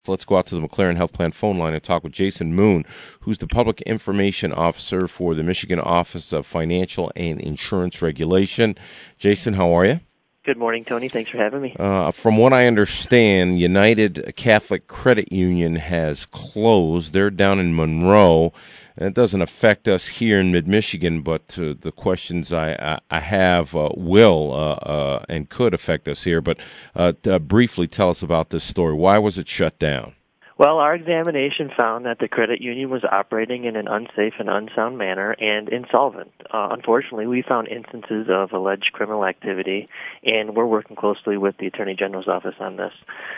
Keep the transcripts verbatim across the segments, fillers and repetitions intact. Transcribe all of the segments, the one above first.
Let's go out to the McLaren Health Plan phone line and talk with Jason Moon, who's the Public Information Officer for the Michigan Office of Financial and Insurance Regulation. Jason, how are you? Good morning, Tony. Thanks for having me. Uh, from what I understand, United Catholic Credit Union has closed. They're down in Monroe. And it doesn't affect us here in mid-Michigan, but uh, the questions I, I, I have uh, will uh, uh, and could affect us here. But uh, uh, briefly tell us about this story. Why was it shut down? Well, our examination found that the credit union was operating in an unsafe and unsound manner and insolvent. Uh, unfortunately, we found instances of alleged criminal activity, and we're working closely with the Attorney General's office on this.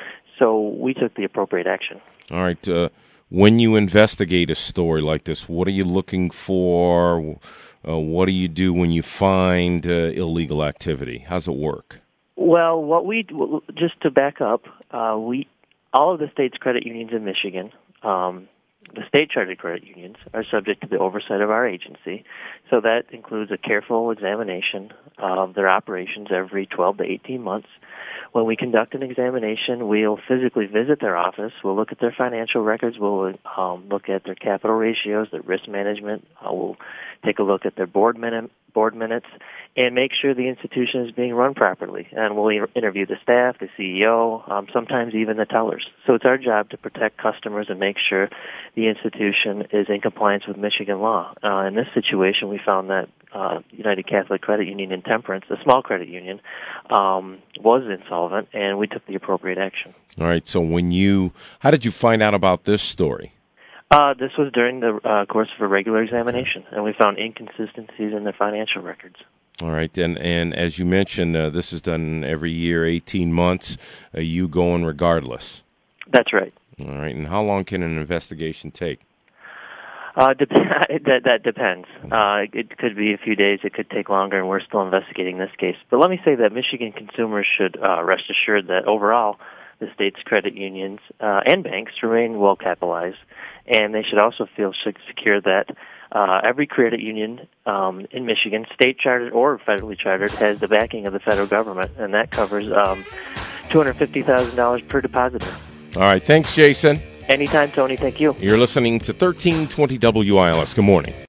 So we took the appropriate action. All right. Uh, when you investigate a story like this, what are you looking for? Uh, what do you do when you find uh, illegal activity? How's it work? Well, what we just to back up, uh, we all of the state's credit unions in Michigan, um, the state-chartered credit unions, are subject to the oversight of our agency. So that includes a careful examination of their operations every twelve to eighteen months. When we conduct an examination, we'll physically visit their office. We'll look at their financial records. We'll um, look at their capital ratios, their risk management. Uh, we'll take a look at their board minute, board minutes, and make sure the institution is being run properly. And we'll inter- interview the staff, the C E O, um, sometimes even the tellers. So it's our job to protect customers and make sure the institution is in compliance with Michigan law. Uh, in this situation, we found that uh, United Catholic Credit Union in Temperance, a small credit union, um, was insolvent, and we took the appropriate action. All right. So when you, how did you find out about this story? Uh, this was during the uh, course of a regular examination, and we found inconsistencies in their financial records. All right, and and as you mentioned, uh, this is done every year, eighteen months. Uh, you going regardless? That's right. All right, and how long can an investigation take? Uh, dep- that, that depends. Uh, it could be a few days. It could take longer, and we're still investigating this case. But let me say that Michigan consumers should uh, rest assured that overall, the state's credit unions uh, and banks remain well capitalized, and they should also feel secure that uh, every credit union um, in Michigan, state chartered or federally chartered, has the backing of the federal government, and that covers um, two hundred fifty thousand dollars per depositor. All right, thanks, Jason. Anytime, Tony. Thank you. You're listening to thirteen twenty W I L S. Good morning.